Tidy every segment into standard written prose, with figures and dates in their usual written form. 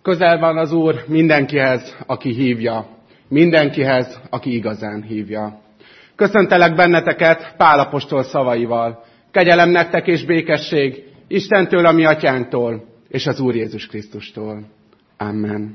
Közel van az Úr mindenkihez, aki hívja. Mindenkihez, aki igazán hívja. Köszöntelek benneteket Pál apostol szavaival. Kegyelem nektek és békesség Istentől, a mi atyánktól, és az Úr Jézus Krisztustól. Amen.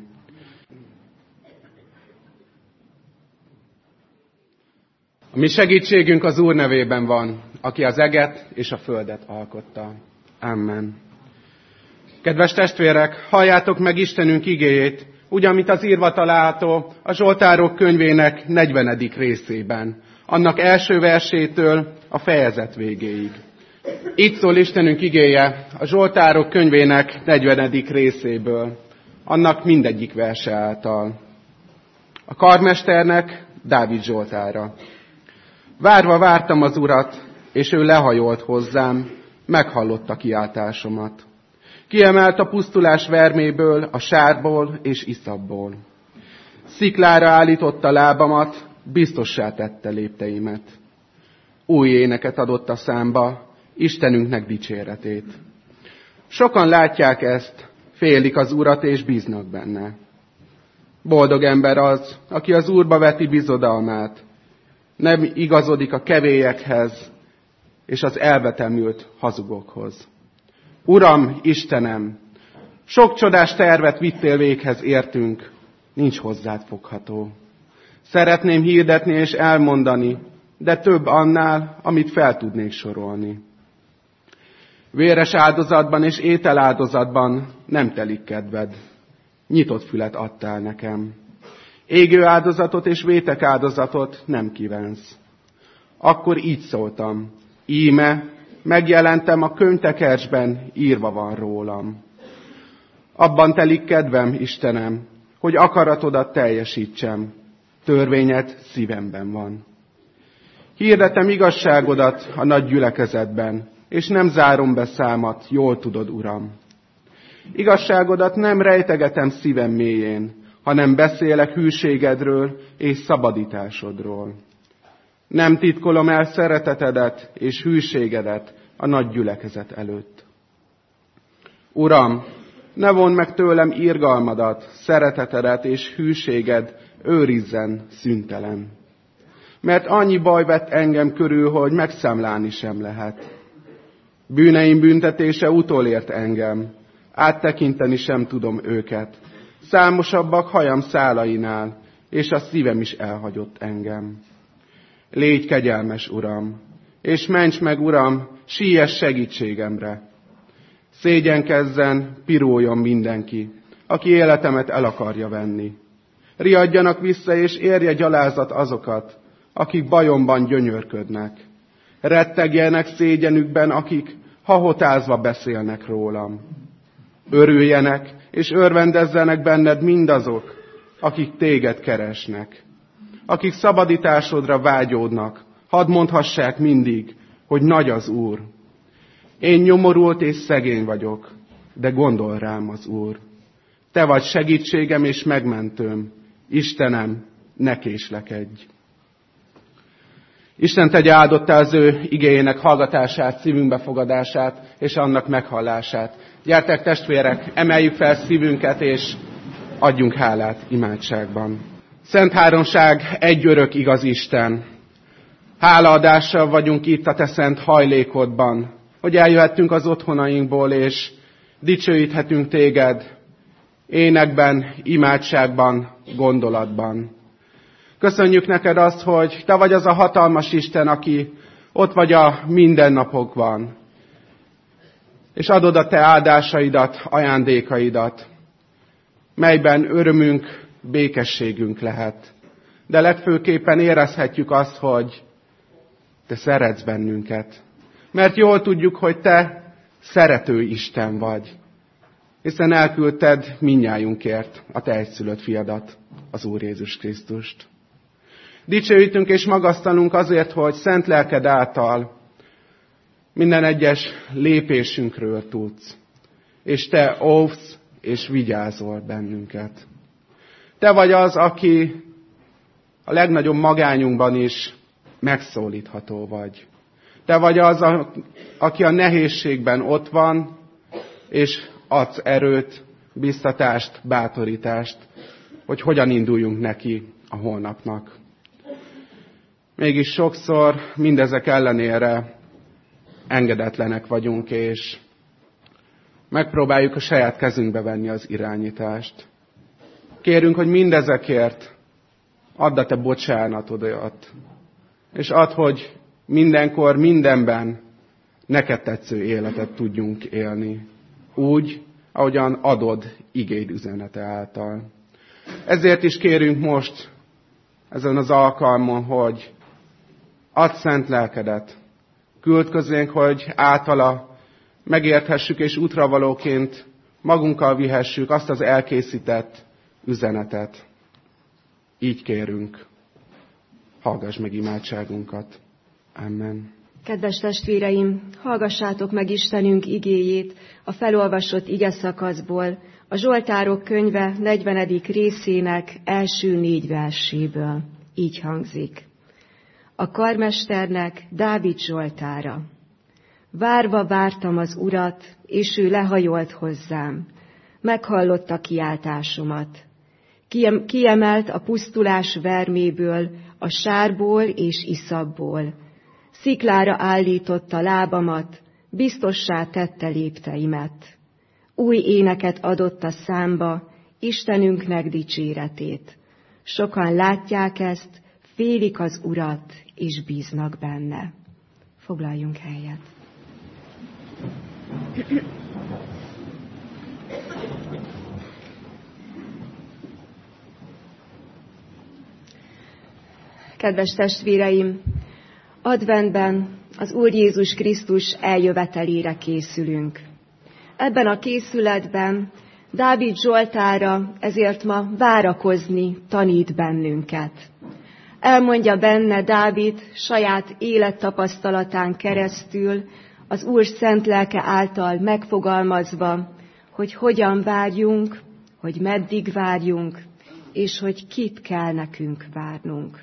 A mi segítségünk az Úr nevében van, aki az eget és a földet alkotta. Amen. Kedves testvérek, halljátok meg Istenünk igéjét, úgy, amit az írva található a Zsoltárok könyvének 40. részében, annak első versétől a fejezet végéig. Így szól Istenünk igéje a Zsoltárok könyvének 40. részéből, annak mindegyik verse által. A karmesternek Dávid Zsoltára. Várva vártam az Urat, és ő lehajolt hozzám, meghallotta kiáltásomat. Kiemelt a pusztulás verméből, a sárból és iszapból. Sziklára állította lábamat, biztossá tette lépteimet. Új éneket adott a számba, Istenünknek dicséretét. Sokan látják ezt, félik az Urat és bíznak benne. Boldog ember az, aki az Úrba veti bizodalmát, nem igazodik a kevélyekhez és az elvetemült hazugokhoz. Uram, Istenem, sok csodás tervet vittél véghez értünk, nincs hozzád fogható. Szeretném hirdetni és elmondani, de több annál, amit fel tudnék sorolni. Véres áldozatban és ételáldozatban nem telik kedved. Nyitott fület adtál nekem. Égő áldozatot és vétek áldozatot nem kívánsz. Akkor így szóltam, íme, megjelentem a könyvtekercsben, írva van rólam. Abban telik kedvem, Istenem, hogy akaratodat teljesítsem. Törvényed szívemben van. Hirdetem igazságodat a nagy gyülekezetben, és nem zárom be számat, jól tudod, Uram. Igazságodat nem rejtegetem szívem mélyén, hanem beszélek hűségedről és szabadításodról. Nem titkolom el szeretetedet és hűségedet a nagy gyülekezet előtt. Uram, ne vondd meg tőlem irgalmadat, szeretetedet és hűséged őrizzen szüntelen. Mert annyi baj vett engem körül, hogy megszámlálni sem lehet. Bűneim büntetése utolért engem, áttekinteni sem tudom őket. Számosabbak hajam szálainál, és a szívem is elhagyott engem. Légy kegyelmes, Uram, és ments meg, Uram, siess segítségemre. Szégyenkezzen, piruljon mindenki, aki életemet el akarja venni. Riadjanak vissza, és érje gyalázat azokat, akik bajomban gyönyörködnek. Rettegjenek szégyenükben, akik hahotázva beszélnek rólam. Örüljenek, és örvendezzenek benned mindazok, akik téged keresnek. Akik szabadításodra vágyódnak, hadd mondhassák mindig, hogy nagy az Úr. Én nyomorult és szegény vagyok, de gondol rám az Úr. Te vagy segítségem és megmentőm. Istenem, ne késlekedj. Isten tegye áldottá az ő igéjének hallgatását, szívünkbe fogadását és annak meghallását. Gyertek, testvérek, emeljük fel szívünket és adjunk hálát imádságban. Szent Háromság, egy örök igaz Isten. Hálaadással vagyunk itt a te szent hajlékodban, hogy eljöhettünk az otthonainkból, és dicsőíthetünk téged énekben, imádságban, gondolatban. Köszönjük neked azt, hogy te vagy az a hatalmas Isten, aki ott vagy a mindennapokban, és adod a te áldásaidat, ajándékaidat, melyben örömünk, békességünk lehet. De legfőképpen érezhetjük azt, hogy te szeretsz bennünket. Mert jól tudjuk, hogy te szerető Isten vagy, hiszen elküldted mindnyájunkért a te egyszülött fiadat, az Úr Jézus Krisztust. Dicsőítünk és magasztalunk azért, hogy szent lelked által minden egyes lépésünkről tudsz, és te óvsz és vigyázol bennünket. Te vagy az, aki a legnagyobb magányunkban is megszólítható vagy. Te vagy az, aki a nehézségben ott van, és adsz erőt biztatást, bátorítást, hogy hogyan induljunk neki a holnapnak. Mégis sokszor mindezek ellenére engedetlenek vagyunk, és megpróbáljuk a saját kezünkbe venni az irányítást. Kérünk, hogy mindezekért add a te bocsánatodat, és add, hogy mindenkor, mindenben neked tetsző életet tudjunk élni. Úgy, ahogyan adod igéd üzenete által. Ezért is kérünk most ezen az alkalmon, hogy add szent lelkedet, küld közénk, hogy általa megérthessük és útravalóként magunkkal vihessük azt az elkészített üzenetet. Így kérünk. Hallgass meg imádságunkat. Amen. Kedves testvéreim, hallgassátok meg Istenünk igéjét a felolvasott igeszakaszból, a Zsoltárok könyve 40. részének első 4 verséből. Így hangzik. A karmesternek Dávid Zsoltára. Várva vártam az Urat, és ő lehajolt hozzám. Meghallotta kiáltásomat. Kiemelt a pusztulás verméből, a sárból és iszapból. Sziklára állította lábamat, biztossá tette lépteimet. Új éneket adott a számba, Istenünknek dicséretét. Sokan látják ezt, félik az Urat, és bíznak benne. Foglaljunk helyet. Kedves testvéreim, adventben az Úr Jézus Krisztus eljövetelére készülünk. Ebben a készületben Dávid Zsoltára ezért ma várakozni tanít bennünket. Elmondja benne Dávid saját élettapasztalatán keresztül, az Úr szent lelke által megfogalmazva, hogy hogyan várjunk, hogy meddig várjunk, és hogy kit kell nekünk várnunk.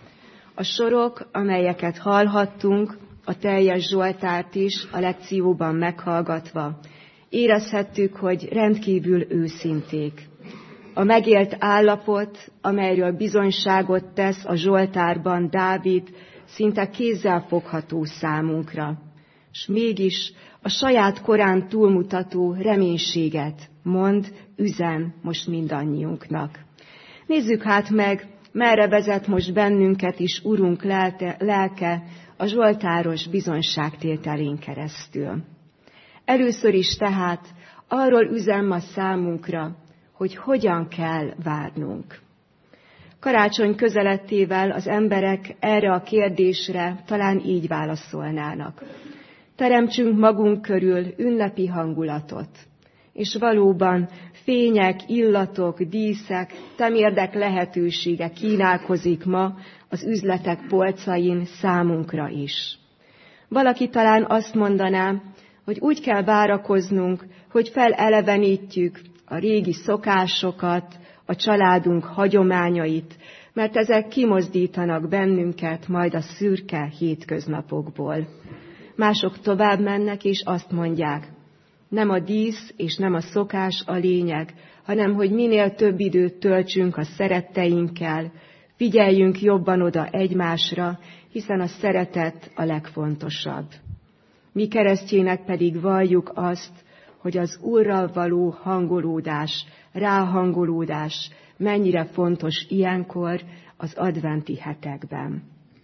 A sorok, amelyeket hallhattunk, a teljes Zsoltárt is a lekcióban meghallgatva, érezhettük, hogy rendkívül őszinték. A megélt állapot, amelyről bizonyságot tesz a Zsoltárban Dávid, szinte kézzelfogható számunkra. S mégis a saját korán túlmutató reménységet mond, üzen most mindannyiunknak. Nézzük hát meg, merre vezet most bennünket is Urunk lelke a zsoltáros bizonyságtételén keresztül. Először is tehát arról üzen ma számunkra, hogy hogyan kell várnunk. Karácsony közelettével az emberek erre a kérdésre talán így válaszolnának. Teremtsünk magunk körül ünnepi hangulatot, és valóban fények, illatok, díszek, temérdek lehetősége kínálkozik ma az üzletek polcain számunkra is. Valaki talán azt mondaná, hogy úgy kell várakoznunk, hogy felelevenítjük a régi szokásokat, a családunk hagyományait, mert ezek kimozdítanak bennünket majd a szürke hétköznapokból. Mások tovább mennek és azt mondják, nem a dísz és nem a szokás a lényeg, hanem hogy minél több időt töltsünk a szeretteinkkel, figyeljünk jobban oda egymásra, hiszen a szeretet a legfontosabb. Mi keresztjének pedig valljuk azt, hogy az Úrral való hangolódás, ráhangolódás mennyire fontos ilyenkor az adventi hetekben.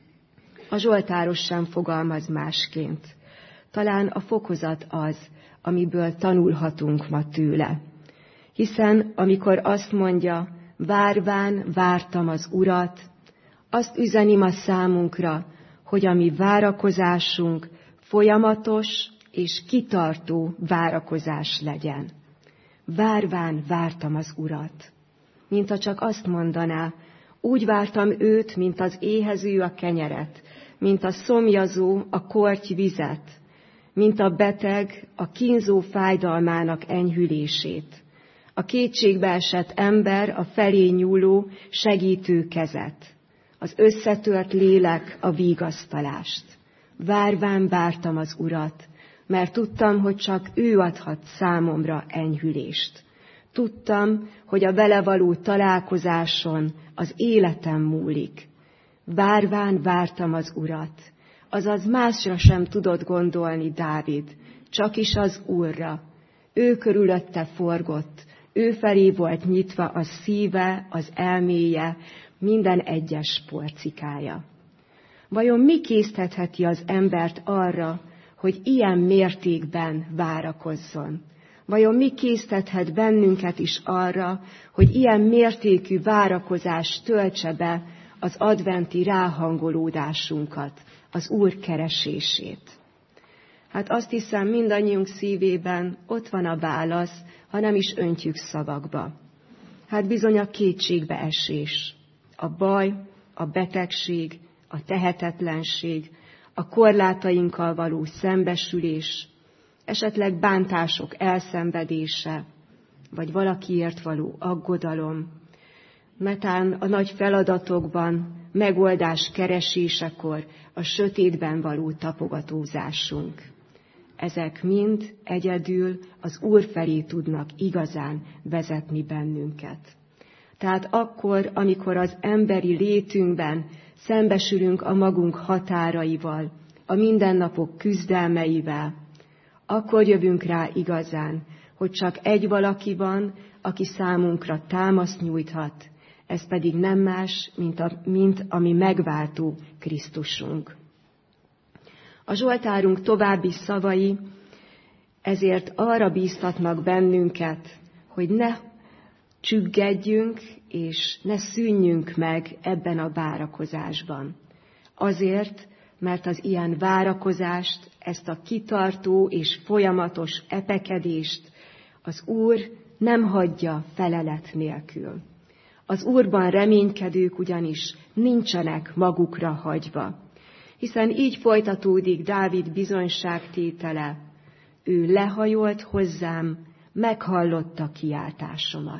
A zsoltáros sem fogalmaz másként. Talán a fokozat az, amiből tanulhatunk ma tőle. Hiszen amikor azt mondja, várván vártam az Urat, azt üzeni ma számunkra, hogy a mi várakozásunk folyamatos és kitartó várakozás legyen. Várván vártam az Urat. Mintha csak azt mondaná, úgy vártam őt, mint az éhező a kenyeret, mint a szomjazó a korty vizet, mint a beteg a kínzó fájdalmának enyhülését, a kétségbeesett ember a felé nyúló segítő kezet, az összetört lélek a vigasztalást. Várván vártam az Urat, mert tudtam, hogy csak ő adhat számomra enyhülést. Tudtam, hogy a vele való találkozáson az életem múlik. Várván vártam az Urat, azaz másra sem tudott gondolni Dávid, csak is az Úrra. Ő körülötte forgott, ő felé volt nyitva a szíve, az elméje, minden egyes porcikája. Vajon mi késztetheti az embert arra, hogy ilyen mértékben várakozzon? Vajon mi késztethet bennünket is arra, hogy ilyen mértékű várakozás töltse be az adventi ráhangolódásunkat, az Úr keresését? Hát azt hiszem, mindannyiunk szívében ott van a válasz, ha nem is öntjük szavakba. Hát bizony a kétségbeesés, a baj, a betegség, a tehetetlenség, a korlátainkkal való szembesülés, esetleg bántások elszenvedése, vagy valakiért való aggodalom, netán a nagy feladatokban, megoldás keresésekor a sötétben való tapogatózásunk. Ezek mind egyedül az Úr felé tudnak igazán vezetni bennünket. Tehát akkor, amikor az emberi létünkben szembesülünk a magunk határaival, a mindennapok küzdelmeivel, akkor jövünk rá igazán, hogy csak egy valaki van, aki számunkra támaszt nyújthat, ez pedig nem más, mint a mi megváltó Krisztusunk. A Zsoltárunk további szavai ezért arra bíztatnak bennünket, hogy ne csüggedjünk és ne szűnjünk meg ebben a várakozásban. Azért, mert az ilyen várakozást, ezt a kitartó és folyamatos epekedést az Úr nem hagyja felelet nélkül. Az Úrban reménykedők ugyanis nincsenek magukra hagyva, hiszen így folytatódik Dávid bizonyságtétele. Ő lehajolt hozzám, meghallotta kiáltásomat.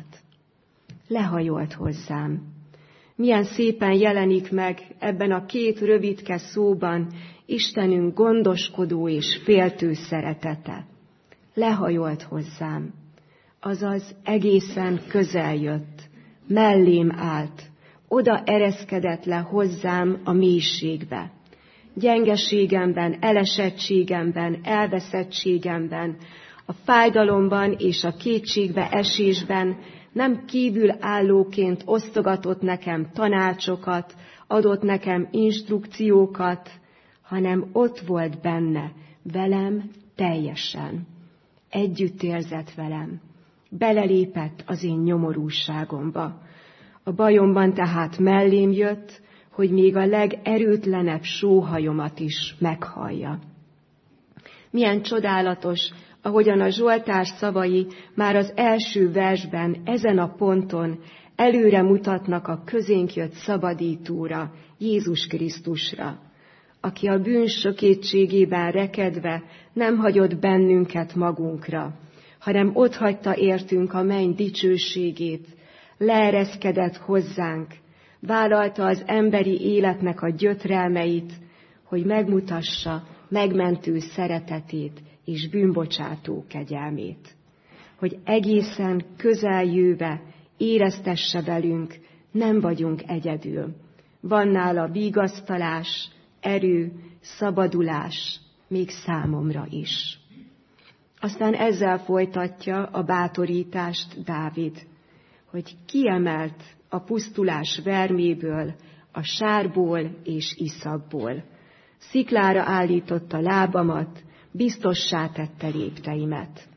Lehajolt hozzám. Milyen szépen jelenik meg ebben a két rövidke szóban Istenünk gondoskodó és féltő szeretete. Lehajolt hozzám, azaz egészen közel jött, mellém állt, oda ereszkedett le hozzám a mélységbe. Gyengeségemben, elesettségemben, elveszettségemben, a fájdalomban és a kétségbe esésben nem kívülállóként osztogatott nekem tanácsokat, adott nekem instrukciókat, hanem ott volt benne, velem teljesen. Együtt érzett velem, belelépett az én nyomorúságomba. A bajomban tehát mellém jött, hogy még a legerőtlenebb sóhajomat is meghallja. Milyen csodálatos, ahogyan a Zsoltár szavai már az első versben, ezen a ponton előre mutatnak a közénk jött szabadítóra, Jézus Krisztusra, aki a bűn sötétségében rekedve nem hagyott bennünket magunkra, hanem otthagyta értünk a menny dicsőségét, leereszkedett hozzánk, vállalta az emberi életnek a gyötrelmeit, hogy megmutassa megmentő szeretetét és bűnbocsátó kegyelmét. Hogy egészen közeljöve éreztesse velünk, nem vagyunk egyedül. Van nála vigasztalás, erő, szabadulás, még számomra is. Aztán ezzel folytatja a bátorítást Dávid, hogy kiemelt a pusztulás verméből, a sárból és iszapból. Sziklára állította lábamat, biztossá tette lépteimet.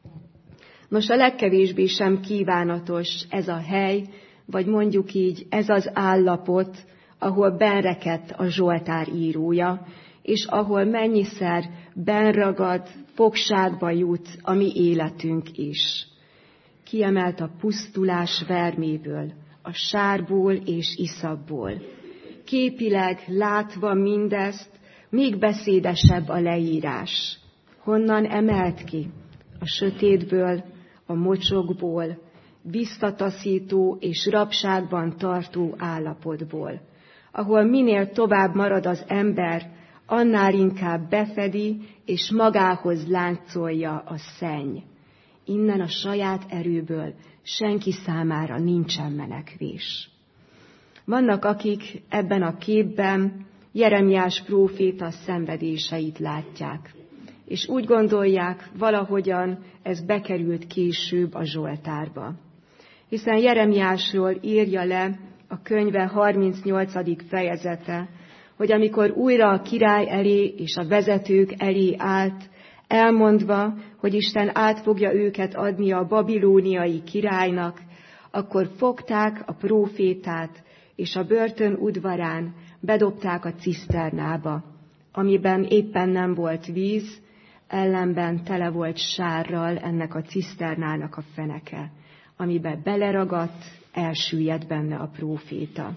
Nos, a legkevésbé sem kívánatos ez a hely, vagy mondjuk így ez az állapot, ahol benrekedt a Zsoltár írója, és ahol mennyiszer benragad, fogságba jut a mi életünk is. Kiemelt a pusztulás verméből, a sárból és iszapból. Képileg látva mindezt, még beszédesebb a leírás. Honnan emelt ki? A sötétből, a mocsokból, biztataszító és rabságban tartó állapotból, ahol minél tovább marad az ember, annál inkább befedi és magához láncolja a szenny. Innen a saját erőből senki számára nincsen menekvés. Vannak, akik ebben a képben Jeremiás próféta szenvedéseit látják, és úgy gondolják, valahogyan ez bekerült később a Zsoltárba. Hiszen Jeremiásról írja le a könyve 38. fejezete, hogy amikor újra a király elé és a vezetők elé állt, elmondva, hogy Isten át fogja őket adni a babilóniai királynak, akkor fogták a prófétát, és a börtön udvarán bedobták a ciszternába, amiben éppen nem volt víz, ellenben tele volt sárral ennek a ciszternának a feneke, amiben beleragadt, elsüllyedt benne a próféta.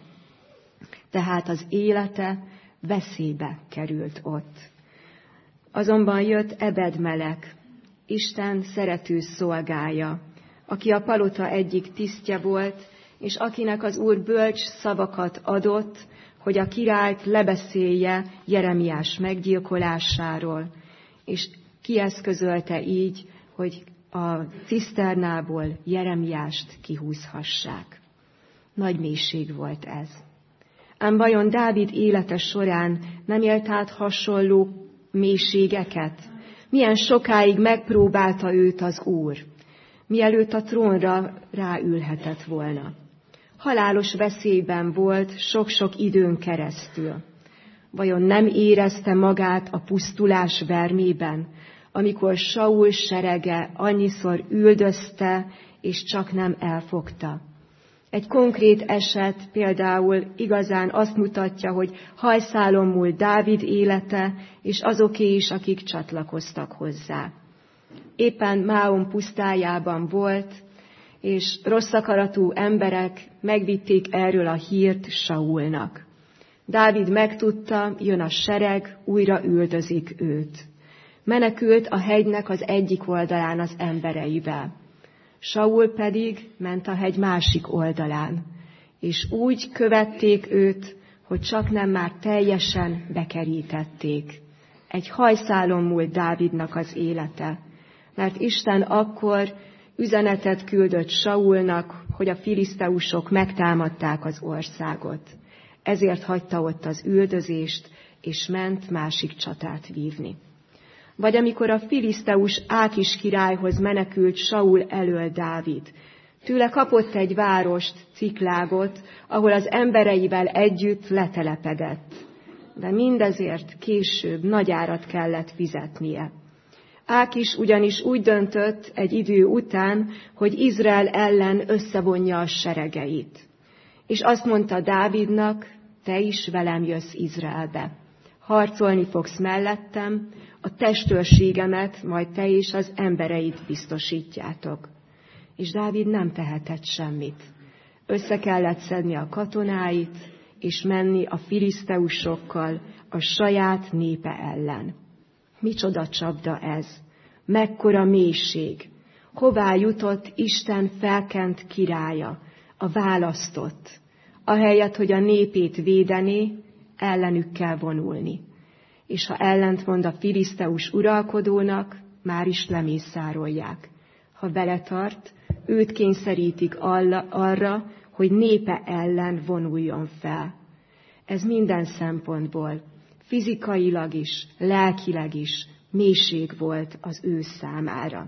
Tehát az élete veszélybe került ott. Azonban jött Ebed-melek, Isten szerető szolgája, aki a palota egyik tisztje volt, és akinek az Úr bölcs szavakat adott, hogy a királyt lebeszélje Jeremiás meggyilkolásáról, és kieszközölte így, hogy a ciszternából Jeremiást kihúzhassák. Nagy mélység volt ez. Ám vajon Dávid élete során nem élt át hasonló mélységeket? Milyen sokáig megpróbálta őt az Úr, mielőtt a trónra ráülhetett volna. Halálos veszélyben volt sok-sok időn keresztül. Vajon nem érezte magát a pusztulás vermében, amikor Saul serege annyiszor üldözte, és csak nem elfogta? Egy konkrét eset például igazán azt mutatja, hogy hajszálon múlt Dávid élete, és azoké is, akik csatlakoztak hozzá. Éppen Máon pusztájában volt, és rosszakaratú emberek megvitték erről a hírt Saulnak. Dávid megtudta, jön a sereg, újra üldözik őt. Menekült a hegynek az egyik oldalán az embereivel. Saul pedig ment a hegy másik oldalán, és úgy követték őt, hogy csaknem már teljesen bekerítették. Egy hajszálon múlt Dávidnak az élete, mert Isten akkor üzenetet küldött Saulnak, hogy a filiszteusok megtámadták az országot. Ezért hagyta ott az üldözést, és ment másik csatát vívni. Vagy amikor a filiszteus Ákis királyhoz menekült Saul elől Dávid. Tőle kapott egy várost, Ciklágot, ahol az embereivel együtt letelepedett. De mindezért később nagy árat kellett fizetnie. Ákis ugyanis úgy döntött egy idő után, hogy Izrael ellen összevonja a seregeit. És azt mondta Dávidnak, te is velem jössz Izraelbe. Harcolni fogsz mellettem, a testőrségemet majd te és az embereit biztosítjátok. És Dávid nem tehetett semmit. Össze kellett szedni a katonáit, és menni a filiszteusokkal a saját népe ellen. Micsoda csapda ez! Mekkora mélység! Hová jutott Isten felkent királya, a választott, ahelyett, hogy a népét védené, ellenük kell vonulni. És ha ellentmond a filiszteus uralkodónak, már is lemészárolják. Ha beletart, őt kényszerítik arra, hogy népe ellen vonuljon fel. Ez minden szempontból, fizikailag is, lelkileg is mélység volt az ő számára.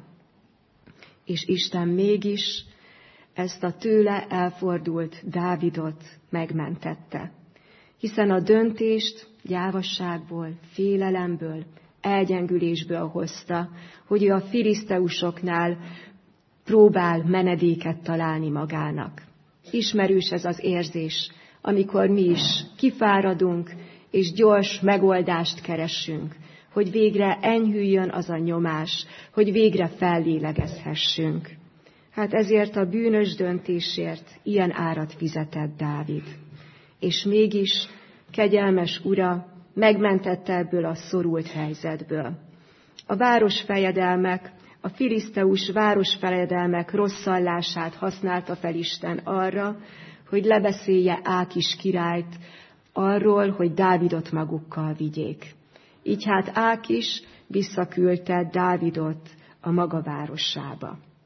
És Isten mégis ezt a tőle elfordult Dávidot megmentette. Hiszen a döntést gyávasságból, félelemből, elgyengülésből hozta, hogy ő a filiszteusoknál próbál menedéket találni magának. Ismerős ez az érzés, amikor mi is kifáradunk, és gyors megoldást keresünk, hogy végre enyhüljön az a nyomás, hogy végre fellélegezhessünk. Hát ezért a bűnös döntésért ilyen árat fizetett Dávid. És mégis kegyelmes Ura megmentette ebből a szorult helyzetből. A városfejedelmek, a filiszteus városfejedelmek rosszallását használta fel Isten arra, hogy lebeszélje Ákis királyt arról, hogy Dávidot magukkal vigyék. Így hát Ákis visszaküldte Dávidot a maga városába.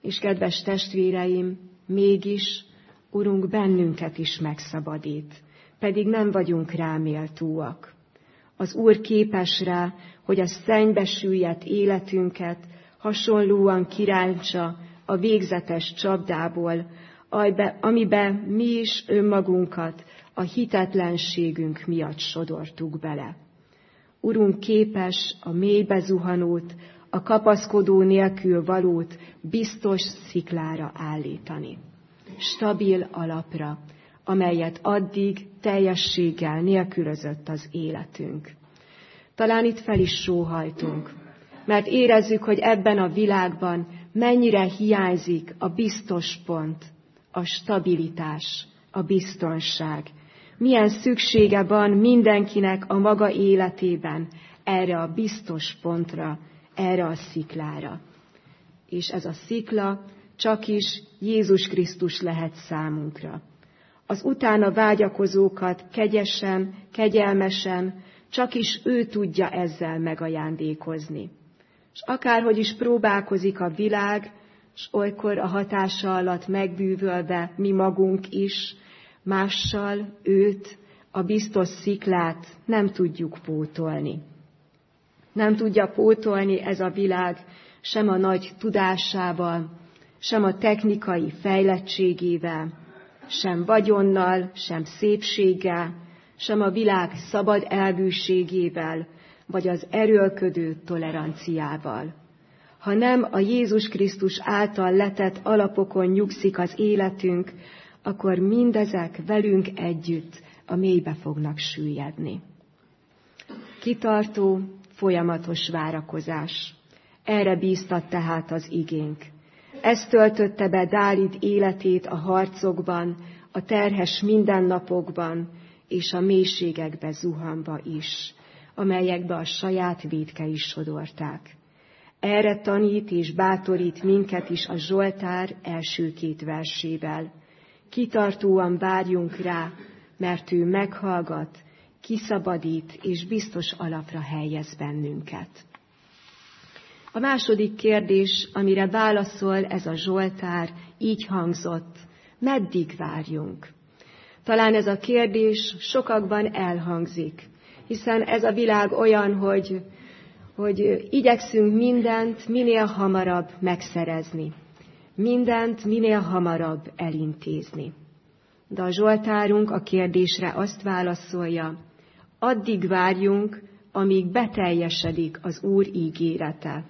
És kedves testvéreim, mégis, Urunk bennünket is megszabadít, pedig nem vagyunk rá méltóak. Az Úr képes rá, hogy a szennybe süllyedt életünket hasonlóan kirántsa a végzetes csapdából, amibe mi is önmagunkat a hitetlenségünk miatt sodortuk bele. Urunk képes a mélybe zuhanót, a kapaszkodó nélkül valót biztos sziklára állítani. Stabil alapra, amelyet addig teljességgel nélkülözött az életünk. Talán itt fel is sóhajtunk, mert érezzük, hogy ebben a világban mennyire hiányzik a biztos pont, a stabilitás, a biztonság. Milyen szüksége van mindenkinek a maga életében erre a biztos pontra, erre a sziklára. És ez a szikla csak is Jézus Krisztus lehet számunkra. Az utána vágyakozókat kegyesen, kegyelmesen csak is ő tudja ezzel megajándékozni. És akárhogy is próbálkozik a világ, és olykor a hatása alatt megbűvölve mi magunk is, mással őt, a biztos sziklát nem tudjuk pótolni. Nem tudja pótolni ez a világ sem a nagy tudásával, sem a technikai fejlettségével, sem vagyonnal, sem szépséggel, sem a világ szabad elvűségével, vagy az erőlködő toleranciával. Ha nem a Jézus Krisztus által letett alapokon nyugszik az életünk, akkor mindezek velünk együtt a mélybe fognak süllyedni. Kitartó, folyamatos várakozás. Erre bíztat tehát az igénk. Ez töltötte be Dávid életét a harcokban, a terhes mindennapokban és a mélységekbe zuhanva is, amelyekbe a saját vétkei sodorták. Erre tanít és bátorít minket is a Zsoltár első 2 versével. Kitartóan várjunk rá, mert ő meghallgat, kiszabadít és biztos alapra helyez bennünket. A második kérdés, amire válaszol ez a Zsoltár, így hangzott: meddig várjunk? Talán ez a kérdés sokakban elhangzik, hiszen ez a világ olyan, hogy igyekszünk mindent minél hamarabb megszerezni, mindent minél hamarabb elintézni. De a Zsoltárunk a kérdésre azt válaszolja: addig várjunk, amíg beteljesedik az Úr ígérete.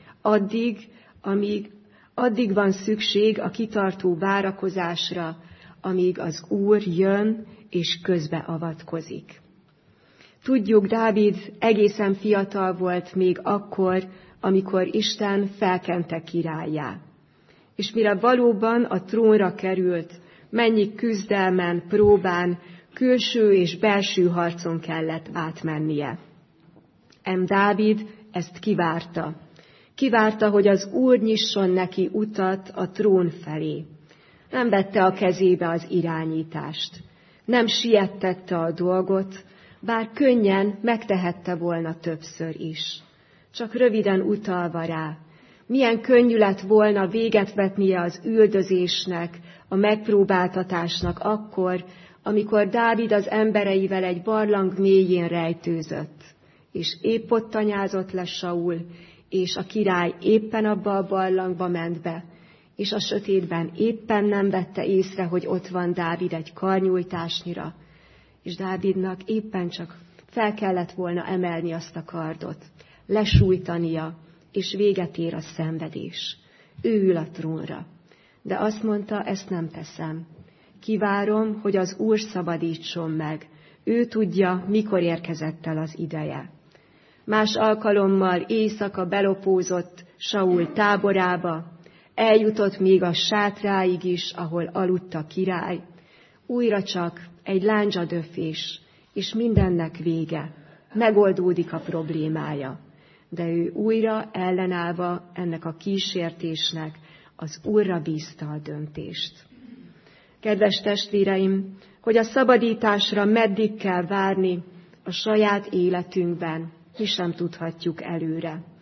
Addig van szükség a kitartó várakozásra, amíg az Úr jön és közbeavatkozik. Tudjuk, Dávid egészen fiatal volt még akkor, amikor Isten felkente királlyá. És mire valóban a trónra került, mennyi küzdelmen, próbán, külső és belső harcon kellett átmennie. Dávid ezt kivárta. Kivárta, hogy az Úr nyisson neki utat a trón felé. Nem vette a kezébe az irányítást. Nem siettette a dolgot, bár könnyen megtehette volna többször is. Csak röviden utalva rá, milyen könnyű lett volna véget vetnie az üldözésnek, a megpróbáltatásnak akkor, amikor Dávid az embereivel egy barlang mélyén rejtőzött, és épp ott tanyázott le Saul, és a király éppen abba a barlangba ment be, és a sötétben éppen nem vette észre, hogy ott van Dávid egy karnyújtásnyira, és Dávidnak éppen csak fel kellett volna emelni azt a kardot, lesújtania, és véget ér a szenvedés. Ő ül a trónra. De azt mondta, ezt nem teszem. Kivárom, hogy az Úr szabadítson meg. Ő tudja, mikor érkezett el az ideje. Más alkalommal éjszaka belopózott Saul táborába, eljutott még a sátráig is, ahol aludt a király. Újra csak egy lándzsadöfés, és mindennek vége. Megoldódik a problémája. De ő újra ellenállva ennek a kísértésnek az Úrra bízta a döntést. Kedves testvéreim, hogy a szabadításra meddig kell várni a saját életünkben, mi sem tudhatjuk előre.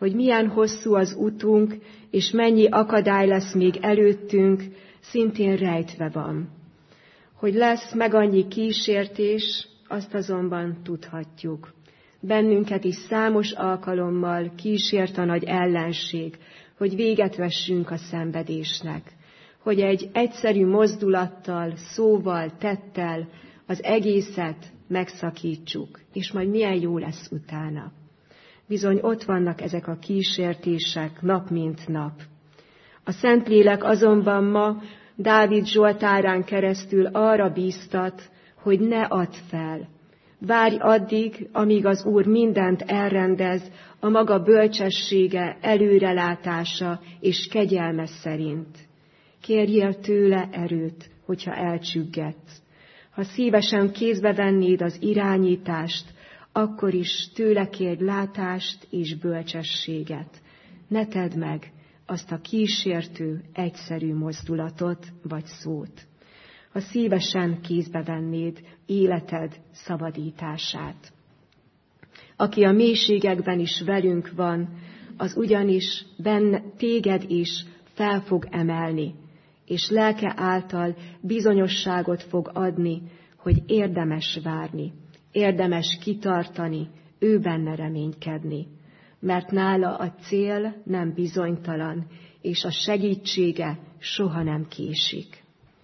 hogy milyen hosszú az utunk, és mennyi akadály lesz még előttünk, szintén rejtve van. Hogy lesz meg annyi kísértés, azt azonban tudhatjuk. Bennünket is számos alkalommal kísért a nagy ellenség, hogy véget vessünk a szenvedésnek, hogy egy egyszerű mozdulattal, szóval, tettel az egészet megszakítsuk, és majd milyen jó lesz utána. Bizony ott vannak ezek a kísértések nap mint nap. A Szentlélek azonban ma Dávid Zsoltárán keresztül arra bíztat, hogy ne add fel. Várj addig, amíg az Úr mindent elrendez a maga bölcsessége, előrelátása és kegyelme szerint. Kérjél tőle erőt, hogyha elcsüggetsz. Ha szívesen kézbe vennéd az irányítást, akkor is tőle kérj látást és bölcsességet. Ne tedd meg azt a kísértő, egyszerű mozdulatot vagy szót. Ha szívesen kézbe vennéd életed szabadítását. Aki a mélységekben is velünk van, az ugyanis téged is fel fog emelni, és lelke által bizonyosságot fog adni, hogy érdemes várni, érdemes kitartani, ő benne reménykedni, mert nála a cél nem bizonytalan, és a segítsége soha nem késik.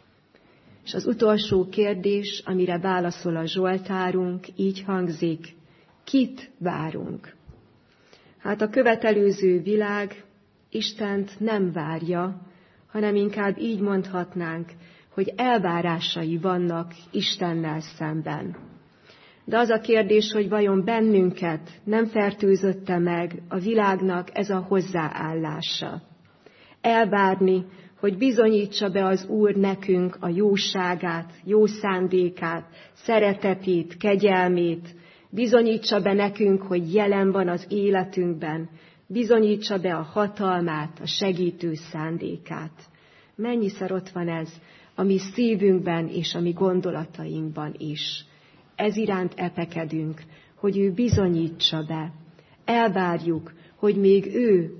És az utolsó kérdés, amire válaszol a Zsoltárunk, így hangzik: kit várunk? Hát a követelőző világ Istent nem várja, hanem inkább így mondhatnánk, hogy elvárásai vannak Istennel szemben. De az a kérdés, hogy vajon bennünket nem fertőzötte meg a világnak ez a hozzáállása. Elvárni, hogy bizonyítsa be az Úr nekünk a jóságát, jó szándékát, szeretetét, kegyelmét, bizonyítsa be nekünk, hogy jelen van az életünkben, bizonyítsa be a hatalmát, a segítő szándékát. Mennyiszer ott van ez a mi szívünkben és a mi gondolatainkban is. Ez iránt epekedünk, hogy ő bizonyítsa be. Elvárjuk, hogy még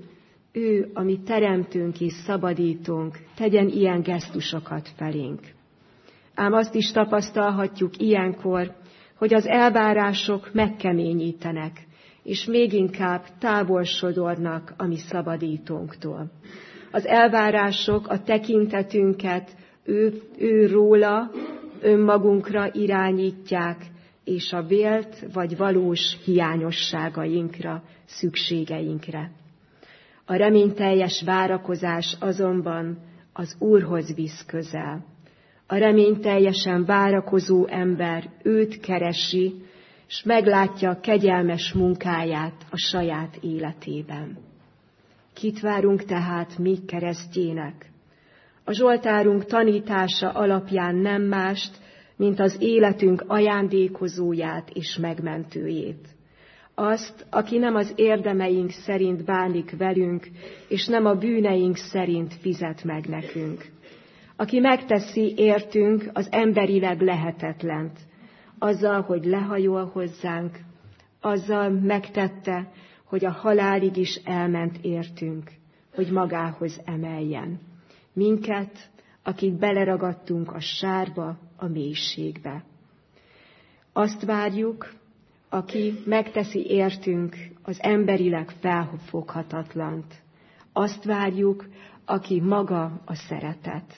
ő, a mi teremtőnk és szabadítónk, tegyen ilyen gesztusokat felénk. Ám azt is tapasztalhatjuk ilyenkor, hogy az elvárások megkeményítenek, és még inkább távol sodornak a mi szabadítónktól. Az elvárások a tekintetünket ő róla, önmagunkra irányítják, és a vélt vagy valós hiányosságainkra, szükségeinkre. A reményteljes várakozás azonban az Úrhoz visz közel. A reményteljesen várakozó ember őt keresi, s meglátja a kegyelmes munkáját a saját életében. Kit várunk tehát mi keresztjének? A Zsoltárunk tanítása alapján nem mást, mint az életünk ajándékozóját és megmentőjét. Azt, aki nem az érdemeink szerint bánik velünk, és nem a bűneink szerint fizet meg nekünk. Aki megteszi értünk az emberileg lehetetlent, azzal, hogy lehajol hozzánk, azzal megtette, hogy a halálig is elment értünk, hogy magához emeljen. Minket, akik beleragadtunk a sárba, a mélységbe. Azt várjuk, aki megteszi értünk az emberileg felfoghatatlant. Azt várjuk, aki maga a szeretet.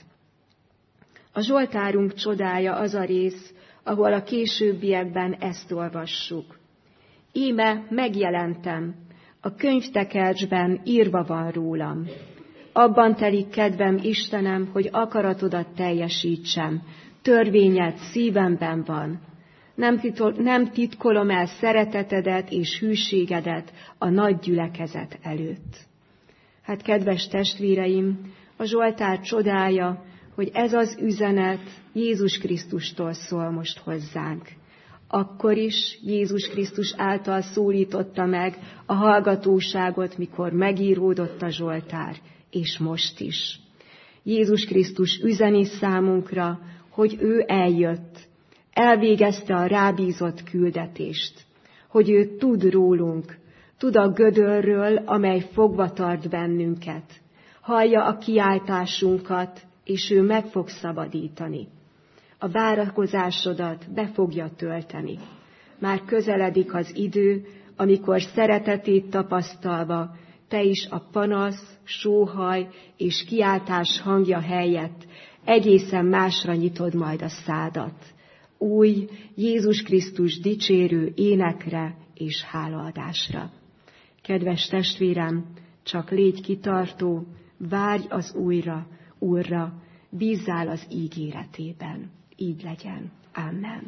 A Zsoltárunk csodája az a rész, ahol a későbbiekben ezt olvassuk. Íme megjelentem, a könyvtekercsben írva van rólam. Abban telik kedvem, Istenem, hogy akaratodat teljesítsem, törvényed szívemben van. Nem titkolom el szeretetedet és hűségedet a nagy gyülekezet előtt. Hát, kedves testvéreim, a Zsoltár csodája, hogy ez az üzenet Jézus Krisztustól szól most hozzánk. Akkor is Jézus Krisztus által szólította meg a hallgatóságot, mikor megíródott a Zsoltár, és most is. Jézus Krisztus üzeni számunkra, hogy ő eljött, elvégezte a rábízott küldetést, hogy ő tud rólunk, tud a gödörről, amely fogva tart bennünket. Hallja a kiáltásunkat, és ő meg fog szabadítani. A várakozásodat be fogja tölteni. Már közeledik az idő, amikor szeretetét tapasztalva, te is a panasz, sóhaj és kiáltás hangja helyett egészen másra nyitod majd a szádat. Új Jézus Krisztus dicsérő énekre és hálaadásra. Kedves testvérem, csak légy kitartó, várj az Úrra, bízzál az ígéretében. Így legyen. Amen.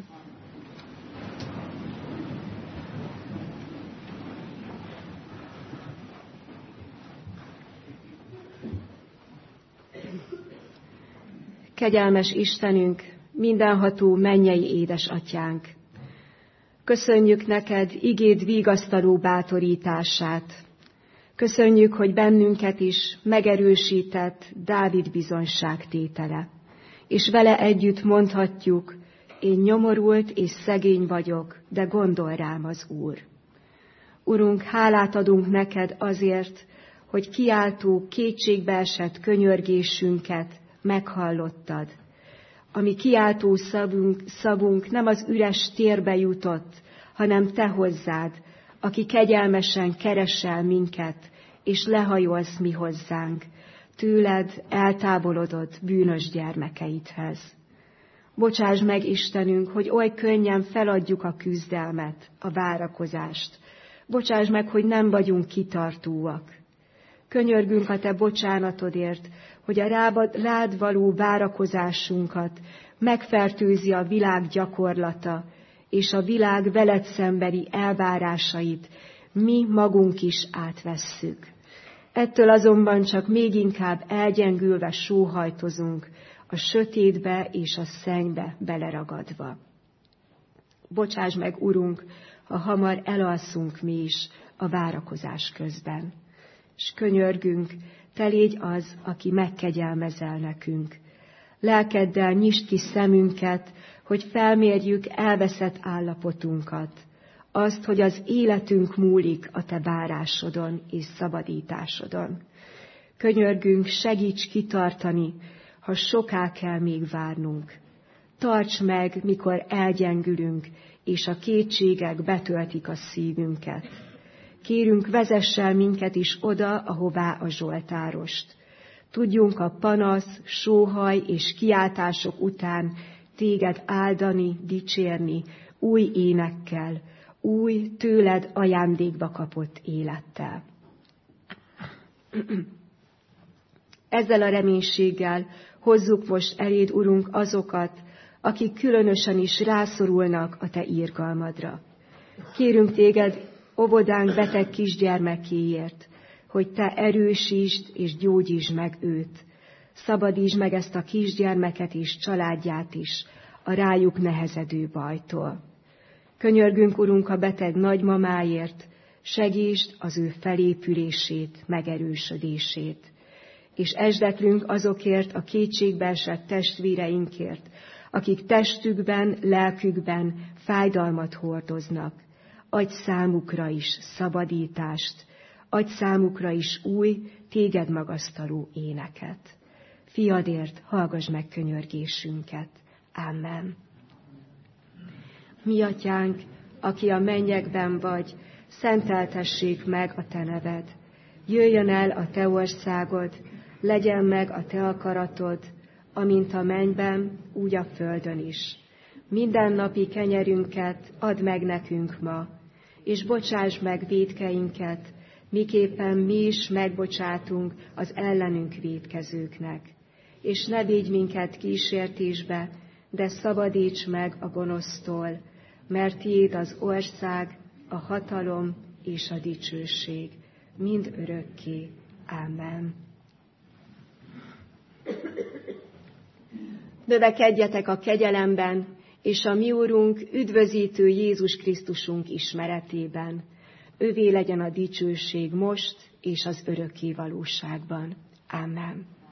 Kegyelmes Istenünk, mindenható mennyei édesatyánk! Köszönjük neked igéd vigasztaló bátorítását. Köszönjük, hogy bennünket is megerősített Dávid bizonyságtétele. És vele együtt mondhatjuk, én nyomorult és szegény vagyok, de gondol rám az Úr. Urunk, hálát adunk neked azért, hogy kiáltó, kétségbeesett könyörgésünket meghallottad. Ami kiáltó szavunk nem az üres térbe jutott, hanem te hozzád, aki kegyelmesen keresel minket, és lehajolsz mi hozzánk, tőled eltávolodott bűnös gyermekeidhez. Bocsáss meg, Istenünk, hogy oly könnyen feladjuk a küzdelmet, a várakozást. Bocsáss meg, hogy nem vagyunk kitartóak. Könyörgünk a te bocsánatodért, hogy a rád való várakozásunkat megfertőzi a világ gyakorlata, és a világ veled szembeni elvárásait mi magunk is átvesszük. Ettől azonban csak még inkább elgyengülve sóhajtozunk, a sötétbe és a szennybe beleragadva. Bocsáss meg, Urunk, ha hamar elalszunk mi is a várakozás közben. S könyörgünk, te légy az, aki megkegyelmezel nekünk. Lelkeddel nyisd ki szemünket, hogy felmérjük elveszett állapotunkat. Azt, hogy az életünk múlik a te bárásodon és szabadításodon. Könyörgünk, segíts kitartani, ha soká kell még várnunk. Tarts meg, mikor elgyengülünk, és a kétségek betöltik a szívünket. Kérünk, vezess el minket is oda, ahová a zsoltárost. Tudjunk a panasz, sóhaj és kiáltások után téged áldani, dicsérni, új énekkel, új, tőled ajándékba kapott élettel. Ezzel a reménységgel hozzuk most eléd, Urunk, azokat, akik különösen is rászorulnak a te irgalmadra. Kérünk téged, óvodánk beteg kisgyermekéért, hogy te erősítsd és gyógyítsd meg őt. Szabadítsd meg ezt a kisgyermeket és családját is a rájuk nehezedő bajtól. Könyörgünk, Urunk, a beteg nagymamáért, segítsd az ő felépülését, megerősödését. És esdeklünk azokért a kétségbeesett testvéreinkért, akik testükben, lelkükben fájdalmat hordoznak. Adj számukra is szabadítást, adj számukra is új, téged magasztaló éneket. Fiadért hallgass meg könyörgésünket. Amen. Mi atyánk, aki a mennyekben vagy, szenteltessék meg a te neved. Jöjjön el a te országod, legyen meg a te akaratod, amint a mennyben, úgy a földön is. Mindennapi kenyerünket add meg nekünk ma, és bocsáss meg vétkeinket, miképpen mi is megbocsátunk az ellenünk vétkezőknek. És ne védj minket kísértésbe, de szabadíts meg a gonosztól, mert tiéd az ország, a hatalom és a dicsőség, mind örökké. Amen. Növekedjetek a kegyelemben, és a mi Úrunk, üdvözítő Jézus Krisztusunk ismeretében. Övé legyen a dicsőség most és az örökké valóságban. Amen.